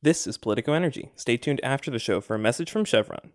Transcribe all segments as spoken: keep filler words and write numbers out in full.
This is Politico Energy. Stay tuned after the show for a message from Chevron.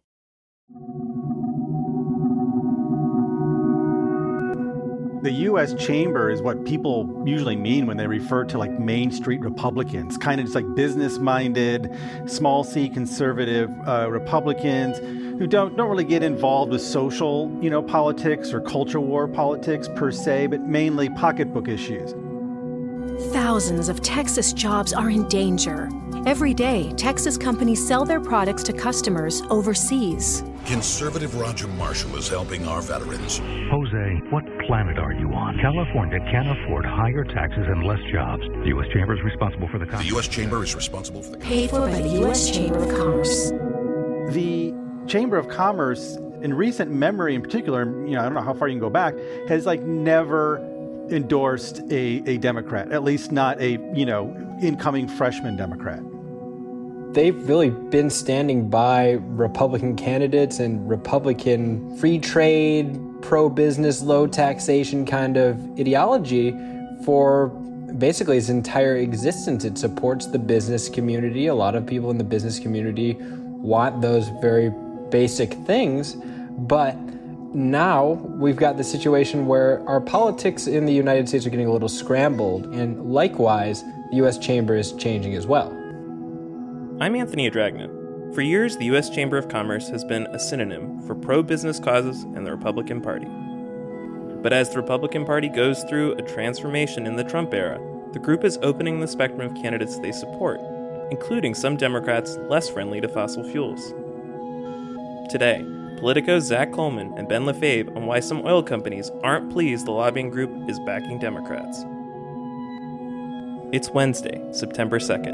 The U S Chamber is what people usually mean when they refer to like Main Street Republicans, kind of just like business-minded, small C conservative uh, Republicans who don't don't really get involved with social, you know, politics or culture war politics per se, but mainly pocketbook issues. Thousands of Texas jobs are in danger. Every day, Texas companies sell their products to customers overseas. Conservative Roger Marshall is helping our veterans. Jose, what planet are you on? California can't afford higher taxes and less jobs. The U S Chamber is responsible for the... The U S Chamber is responsible for the... Paid for by the U S Chamber of Commerce. The Chamber of Commerce, in recent memory in particular, you know, I don't know how far you can go back, has like never endorsed a, a Democrat, at least not a, you know, incoming freshman Democrat. They've really been standing by Republican candidates and Republican free trade, pro-business, low taxation kind of ideology for basically its entire existence. It supports the business community. A lot of people in the business community want those very basic things, but now we've got the situation where our politics in the United States are getting a little scrambled, and likewise, the U S Chamber is changing as well. I'm Anthony Adragna. For years, the U S Chamber of Commerce has been a synonym for pro-business causes and the Republican Party. But as the Republican Party goes through a transformation in the Trump era, the group is opening the spectrum of candidates they support, including some Democrats less friendly to fossil fuels. Today, Politico's Zach Coleman and Ben Lefebvre on why some oil companies aren't pleased the lobbying group is backing Democrats. It's Wednesday, September second.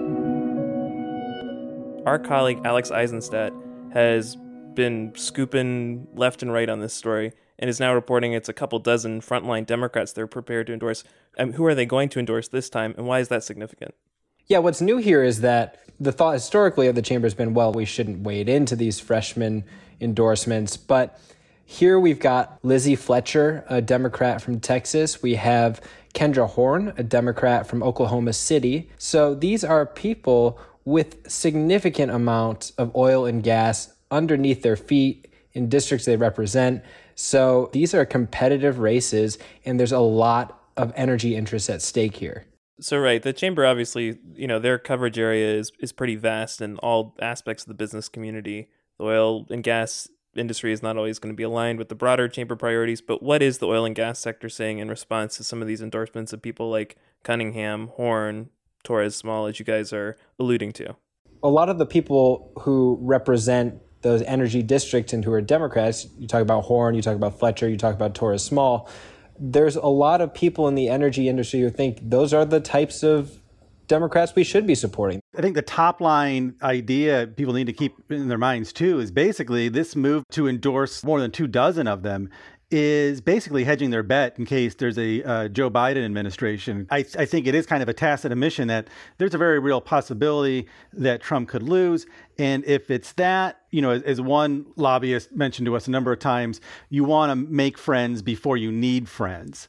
Our colleague Alex Eisenstadt has been scooping left and right on this story and is now reporting it's a couple dozen frontline Democrats they're prepared to endorse. Um, who are they going to endorse this time, and why is that significant? Yeah, what's new here is that the thought historically of the chamber has been, well, we shouldn't wade into these freshman endorsements. But here we've got Lizzie Fletcher, a Democrat from Texas. We have Kendra Horn, a Democrat from Oklahoma City. So these are people with significant amounts of oil and gas underneath their feet in districts they represent. So these are competitive races, and there's a lot of energy interests at stake here. So, right, the chamber obviously, you know, their coverage area is, is pretty vast in all aspects of the business community. The oil and gas industry is not always going to be aligned with the broader chamber priorities, but what is the oil and gas sector saying in response to some of these endorsements of people like Cunningham, Horn, Torres Small, as you guys are alluding to? A lot of the people who represent those energy districts and who are Democrats, you talk about Horn, you talk about Fletcher, you talk about Torres Small, there's a lot of people in the energy industry who think those are the types of Democrats we should be supporting. I think the top line idea people need to keep in their minds, too, is basically this move to endorse more than two dozen of them is basically hedging their bet in case there's a uh, Joe Biden administration. I, I think it is kind of a tacit admission that there's a very real possibility that Trump could lose. And if it's that, you know, as, as one lobbyist mentioned to us a number of times, you want to make friends before you need friends.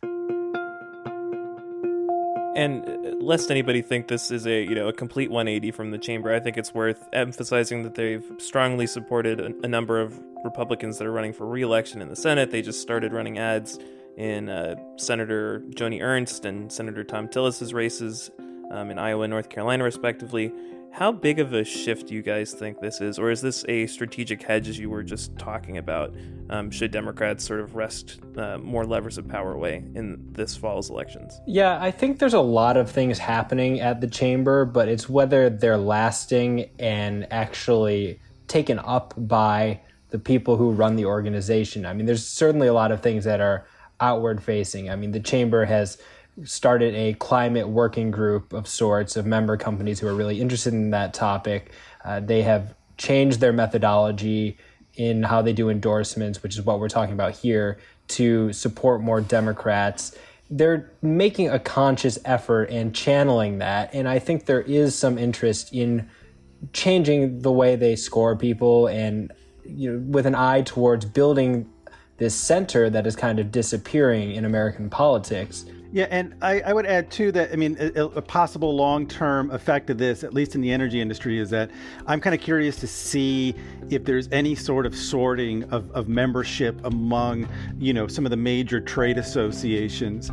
And lest anybody think this is a, you know, a complete one eighty from the chamber, I think it's worth emphasizing that they've strongly supported a, a number of Republicans that are running for re-election in the Senate. They just started running ads in uh, Senator Joni Ernst and Senator Thom Tillis's races um, in Iowa and North Carolina, respectively. How big of a shift do you guys think this is? Or is this a strategic hedge, as you were just talking about? Um, should Democrats sort of wrest uh, more levers of power away in this fall's elections? Yeah, I think there's a lot of things happening at the chamber, but it's whether they're lasting and actually taken up by the people who run the organization. I mean, there's certainly a lot of things that are outward facing. I mean, the chamber has started a climate working group of sorts of member companies who are really interested in that topic. Uh, they have changed their methodology in how they do endorsements, which is what we're talking about here, to support more Democrats. They're making a conscious effort and channeling that. And I think there is some interest in changing the way they score people and, you know, with an eye towards building this center that is kind of disappearing in American politics. Yeah, and I, I would add, too, that, I mean, a, a possible long-term effect of this, at least in the energy industry, is that I'm kind of curious to see if there's any sort of sorting of, of membership among, you know, some of the major trade associations.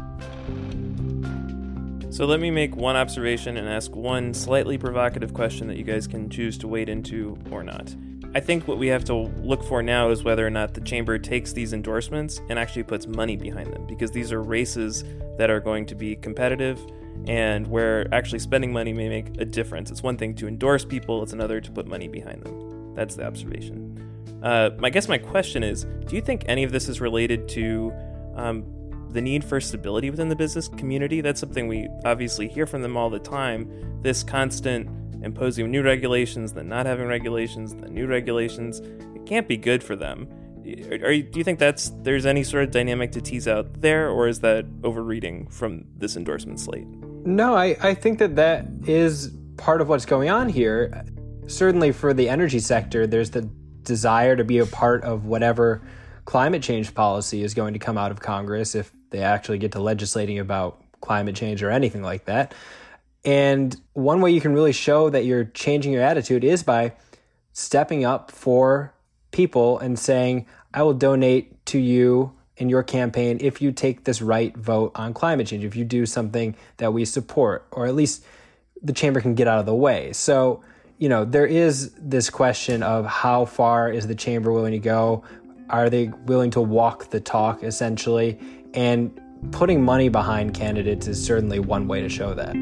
So let me make one observation and ask one slightly provocative question that you guys can choose to wade into or not. I think what we have to look for now is whether or not the chamber takes these endorsements and actually puts money behind them, because these are races that are going to be competitive and where actually spending money may make a difference. It's one thing to endorse people, it's another to put money behind them. That's the observation. Uh, I guess my question is, do you think any of this is related to um, the need for stability within the business community? That's something we obviously hear from them all the time, this constant imposing new regulations, then not having regulations, then new regulations. It can't be good for them. Are you, do you think that's there's any sort of dynamic to tease out there, or is that overreading from this endorsement slate? No, I, I think that that is part of what's going on here. Certainly for the energy sector, there's the desire to be a part of whatever climate change policy is going to come out of Congress, if they actually get to legislating about climate change or anything like that. And one way you can really show that you're changing your attitude is by stepping up for people and saying, I will donate to you in your campaign if you take this right vote on climate change, if you do something that we support, or at least the chamber can get out of the way. So, you know, there is this question of how far is the chamber willing to go? Are they willing to walk the talk, essentially? And putting money behind candidates is certainly one way to show that.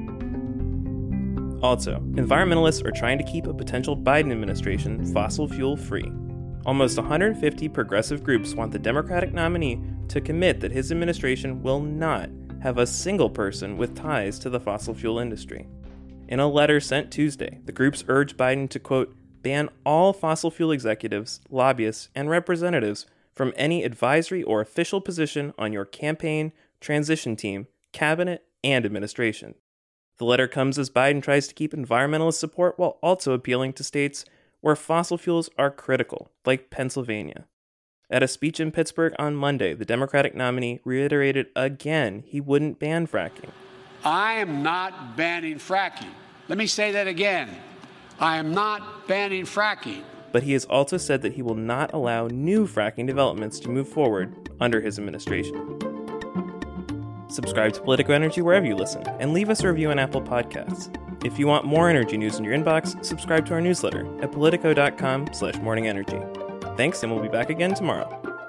Also, environmentalists are trying to keep a potential Biden administration fossil fuel free. Almost one hundred fifty progressive groups want the Democratic nominee to commit that his administration will not have a single person with ties to the fossil fuel industry. In a letter sent Tuesday, the groups urge Biden to, quote, ban all fossil fuel executives, lobbyists, and representatives from any advisory or official position on your campaign, transition team, cabinet, and administration. The letter comes as Biden tries to keep environmentalist support while also appealing to states where fossil fuels are critical, like Pennsylvania. At a speech in Pittsburgh on Monday, the Democratic nominee reiterated again he wouldn't ban fracking. I am not banning fracking. Let me say that again. I am not banning fracking. But he has also said that he will not allow new fracking developments to move forward under his administration. Subscribe to Politico Energy wherever you listen, and leave us a review on Apple Podcasts. If you want more energy news in your inbox, subscribe to our newsletter at politico.com slash morningenergy. Thanks, and we'll be back again tomorrow.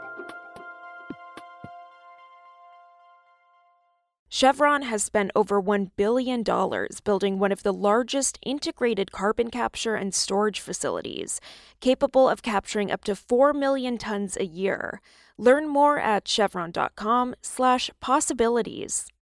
Chevron has spent over one billion dollars building one of the largest integrated carbon capture and storage facilities, capable of capturing up to four million tons a year. Learn more at chevron.com slash possibilities.